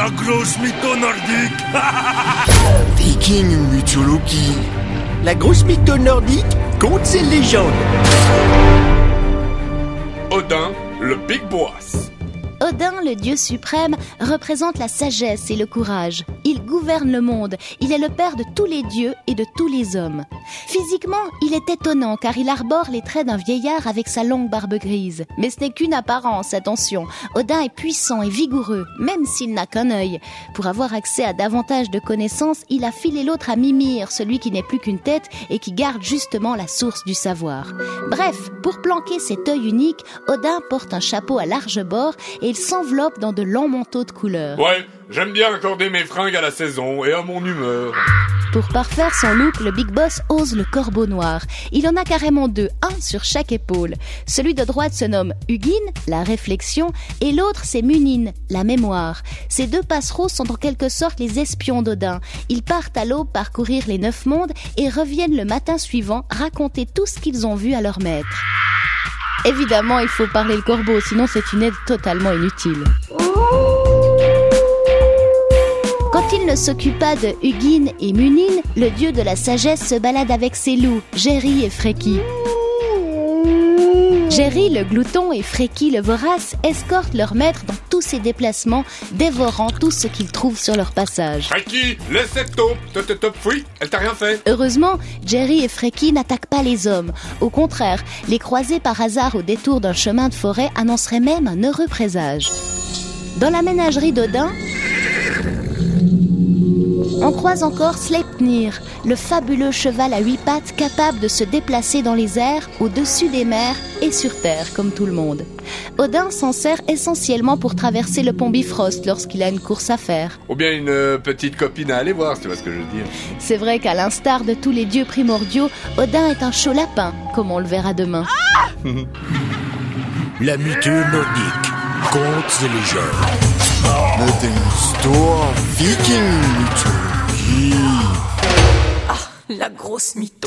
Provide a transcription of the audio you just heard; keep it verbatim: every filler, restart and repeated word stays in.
La grosse mytho nordique. Viking mythologie. La grosse mytho nordique, contes et légendes. Odin, le Big Boss. Odin, le dieu suprême, représente la sagesse et le courage. Il gouverne le monde, il est le père de tous les dieux et de tous les hommes. Physiquement, il est étonnant car il arbore les traits d'un vieillard avec sa longue barbe grise. Mais ce n'est qu'une apparence, attention. Odin est puissant et vigoureux, même s'il n'a qu'un œil. Pour avoir accès à davantage de connaissances, il a filé l'autre à Mimir, celui qui n'est plus qu'une tête et qui garde justement la source du savoir. Bref, pour planquer cet œil unique, Odin porte un chapeau à large bord et il s'enveloppe dans de longs manteaux de couleur. Ouais, j'aime bien accorder mes fringues à la saison et à mon humeur. Pour parfaire son look, le Big Boss ose le corbeau noir. Il en a carrément deux, un sur chaque épaule. Celui de droite se nomme Hugin, la réflexion, et l'autre c'est Munin, la mémoire. Ces deux passereaux sont en quelque sorte les espions d'Odin. Ils partent à l'aube parcourir les neuf mondes et reviennent le matin suivant raconter tout ce qu'ils ont vu à leur maître. Évidemment, il faut parler le corbeau, sinon c'est une aide totalement inutile. Quand il ne s'occupe pas de Hugin et Munin, le dieu de la sagesse se balade avec ses loups, Geri et Freki. Geri, le glouton, et Freki, le vorace, escortent leur maître dans tous ses déplacements, dévorant tout ce qu'ils trouvent sur leur passage. Freki, laisse cette taupe, top top fouille, elle t'a rien fait. Heureusement, Geri et Freki n'attaquent pas les hommes. Au contraire, les croiser par hasard au détour d'un chemin de forêt annoncerait même un heureux présage. Dans la ménagerie d'Odin, on croise encore Sleipnir, le fabuleux cheval à huit pattes capable de se déplacer dans les airs, au-dessus des mers et sur terre, comme tout le monde. Odin s'en sert essentiellement pour traverser le pont Bifrost lorsqu'il a une course à faire. Ou bien une euh, petite copine à aller voir, si tu vois ce que je veux dire. C'est vrai qu'à l'instar de tous les dieux primordiaux, Odin est un chaud lapin, comme on le verra demain. Ah La mytho nordique, contes et légendes. Odin's Store, Viking mythologie. Ah, la grosse mytho.